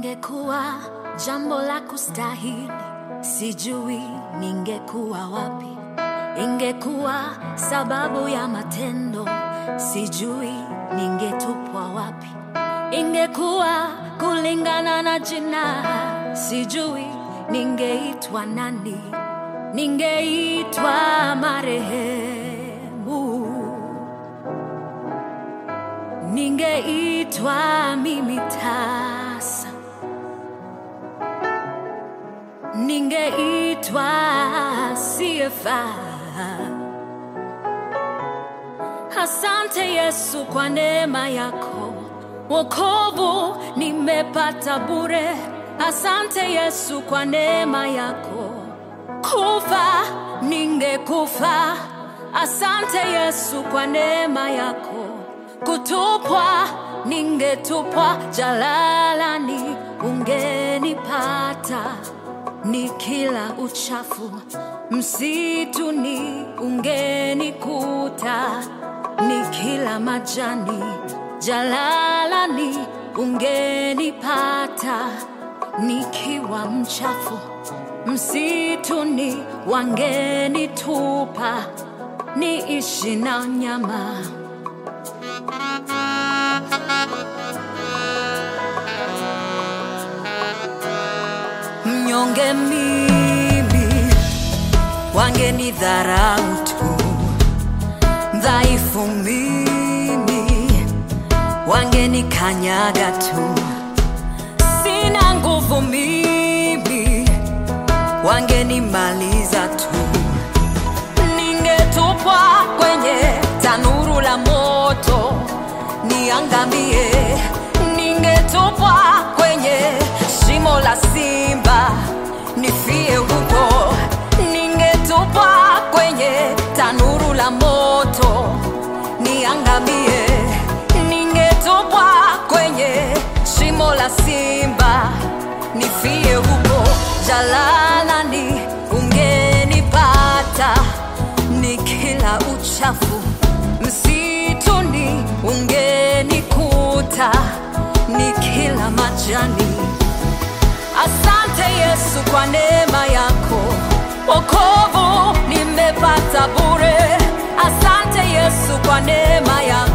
Ingekuwa jambo la kustahili, sijui ningekuwa wapi. Ingekuwa sababu ya matendo, sijui ningetupwa wapi. Ingekuwa kulingana na jina, sijui ningeitwa nani. Ningeitwa marehemu, ningeitwa mimi tasa, ningeitwa siyefaa. Asante Yesu kwa neema yako, wokovu nimepata bure. Asante Yesu kwa neema yako, kufa ningekufa. Asante Yesu kwa neema yako, kutupwa ningetupwa jalalani, ungenipata. Nikila uchafu msituni ungenikuta, nikila majani jalalani ungenipata. Nikiwa mchafu msituni wangenitupa, niishi na nyama. Mnyonge mimi wangenidharau tu, dhaifu mimi wangenikanyaga tu. Sina nguvu mimi wangenimaliza tu. Ningetupwa kwenye tanuru la moto niangamie. Ningetupwa kwenye shimo la simba nifie huko. Ningetupwa kwenye tanuru la moto niangamie. Ningetupwa kwenye shimo la simba nifie huko. Jalalani ungenipata, nikila uchafu msituni ungenikuta, nikila majani. Asante Yesu kwa neema yako, wokovu nimepata bure. Asante Yesu kwa neema yako,